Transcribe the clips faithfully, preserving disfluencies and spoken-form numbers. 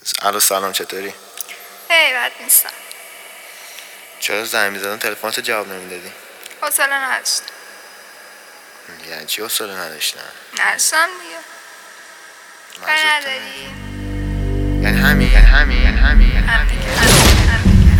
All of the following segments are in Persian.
الو سلام، چطوری؟ هی بد نیستم. چرا زنگ میزدم تلفنت جواب نمیدادی؟ حوصله نداشتم. یعنی چی حوصله نداشتم؟ نداشتم دیگه. کاری نداری؟ یعنی همین یعنی همین یعنی همین هم دیگه هم دیگه هم دیگه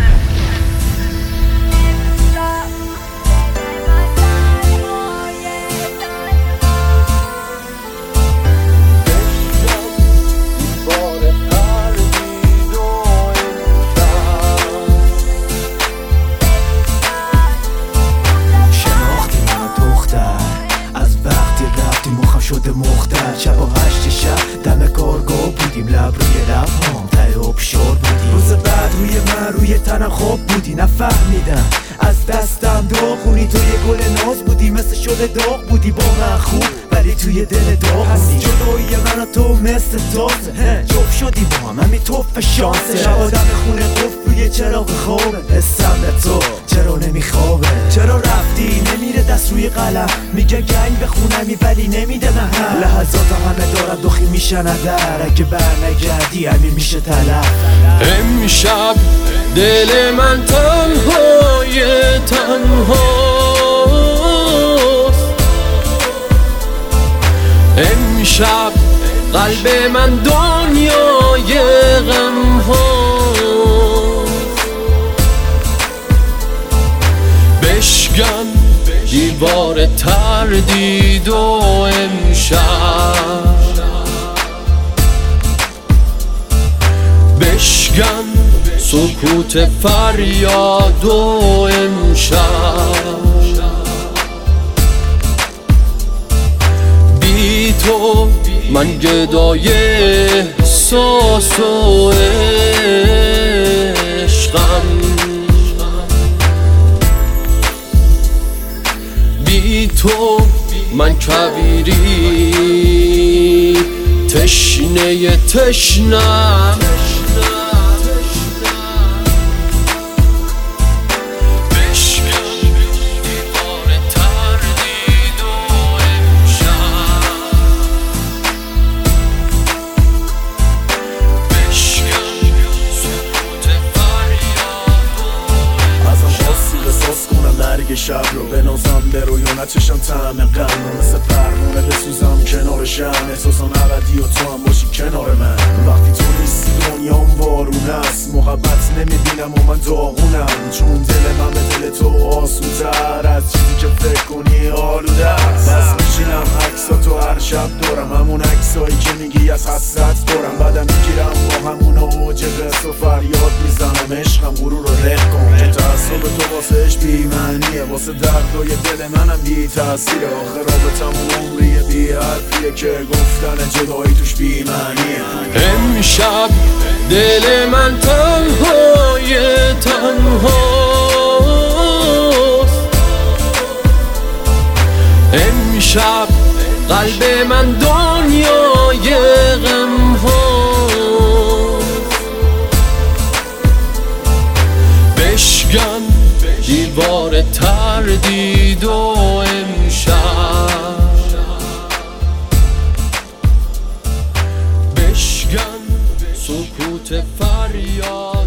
شده مختل شب و هشت شب دم کارگاه بودیم، لب روی لب هم ته آبشار بودیم. روز بعد روی من روی تنم خواب بودی، نفهمیدم از دستم داغونی. تو یه گل ناز بودی، مثل شده داغ بودی. با من خوب ولی توی دل داغ بودی. جدایی من و تو مثل تازه جفت شدی با هم، همین توف شانسه. شب دم خونه قفل روی چراغ خوابه. حسم به تو چرا نمیخوابه؟ چرا رفتی نمیره دست روی قلم؟ میگه گنگ بخونمی ولی نمیده من. لحظات همه دارم دخی میشن در، اگه بر نگردی همین میشه تلف. امشب دل من تنهای تنهاست، امشب قلب من دنیای غم هاست. بشکن دیوار تردید و امشب بشکن سکوت فریاد و امشب بی تو من گدای احساس و عشقم، بی تو من کویری تشنه تشنم. شب رو بنازم به روی و نچشم طعم غم رو، مثل پروانه بسوزم کنار شم. احساسم ابدی و تو هم باشی کنار من. وقتی تو نیستی دنیام وارون است، محبت نمیبینم و من داغونم، چون دل من به دل تو آسودتر از چیزی که فکر کنی آلوده است. بس میشینم عکساتو هر شب دارم، همون عکسایی که میگی از حسرت دارم. بعدم میگیرم با همون اوج قصه و فریاد میزنم عشقم غرور رو رخ کن، که تعصب تو واسهش بی‌معنیه، واسه دردای دل منم بی تأثیره. آخه رابطمون عمریه بی حرفیه که گفتن جدایی توش بی معنیه. امشب دل من تنهای تنهاست، امشب قلب من دنیای غم هاست. بشکن دیوار تردید و امشب بشکن سکوت فریاد